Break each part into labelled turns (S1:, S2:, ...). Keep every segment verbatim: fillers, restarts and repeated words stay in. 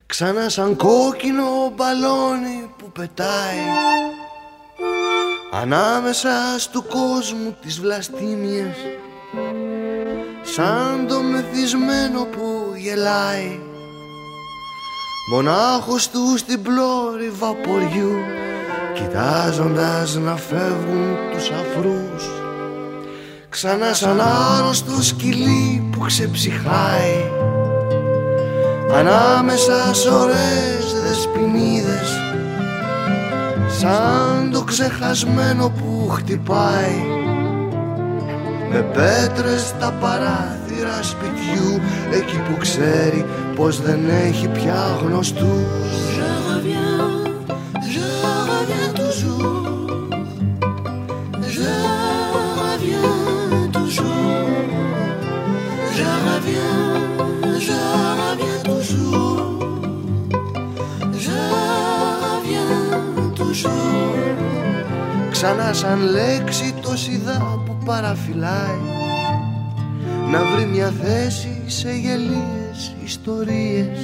S1: Ξανά σαν κόκκινο μπαλόνι που πετάει ανάμεσα στου κόσμου τις βλαστήμιες, σαν το μεθυσμένο που γελάει, μονάχος του στην πλώρη βαποριού, κοιτάζοντας να φεύγουν τους αφρούς. Ξανά σαν άρρωστο σκυλί που ξεψυχάει ανάμεσα σ' ωραίες δεσποινίδες, σαν το ξεχασμένο που χτυπάει με πέτρες τα παράθυρα σπιτιού, εκεί που ξέρει πως δεν έχει πια γνωστούς. Je reviens, je reviens toujours, je reviens toujours, je reviens, je reviens toujours, je reviens toujours. Ξανά σαν λέξη το σιδά που παραφυλάει να βρει μια θέση σε γελίες ιστορίες,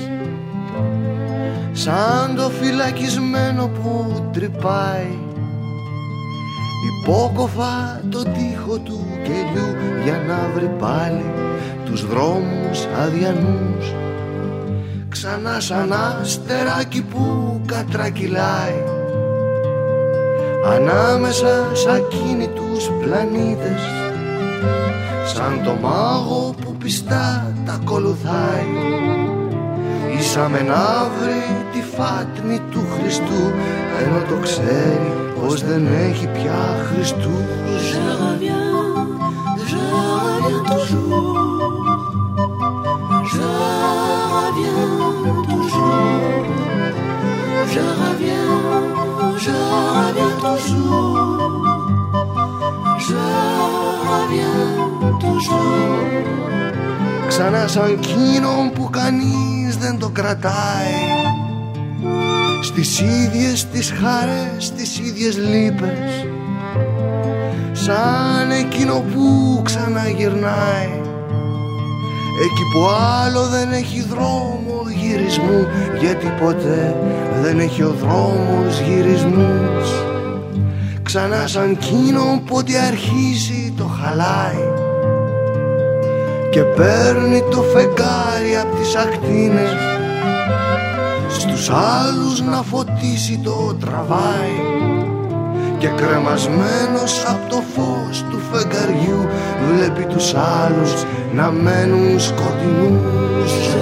S1: σαν το φυλακισμένο που τρυπάει υπόκοφα το τοίχο του κελιού, για να βρει πάλι τους δρόμους αδιανούς. Ξανά σαν αστεράκι που κατρακυλάει ανάμεσα σ' ακίνητους πλανήτες, σαν το μάγο που πιστά τα ακολουθάει, ήσαμε να βρει τη φάτνη του Χριστού, ενώ το ξέρει πως δεν έχει πια Χριστούς. Je reviens, je reviens toujours, je reviens toujours, je reviens, je reviens toujours, je reviens toujours. Ξανά σαν κείνον που κανείς δεν το κρατάει, στις ίδιες τις χαρές, στις ίδιες λύπες, σαν εκείνο που ξαναγυρνάει, εκεί που άλλο δεν έχει δρόμο γυρισμού, γιατί ποτέ δεν έχει ο δρόμος γυρισμούς. Ξανά σαν κείνον που ό,τι αρχίσει το χαλάει και παίρνει το φεγγάρι απ' τις ακτίνες, στους άλλους να φωτίσει το τραβάει, και κρεμασμένος απ' το φως του φεγγαριού βλέπει τους άλλους να μένουν σκοτεινούς.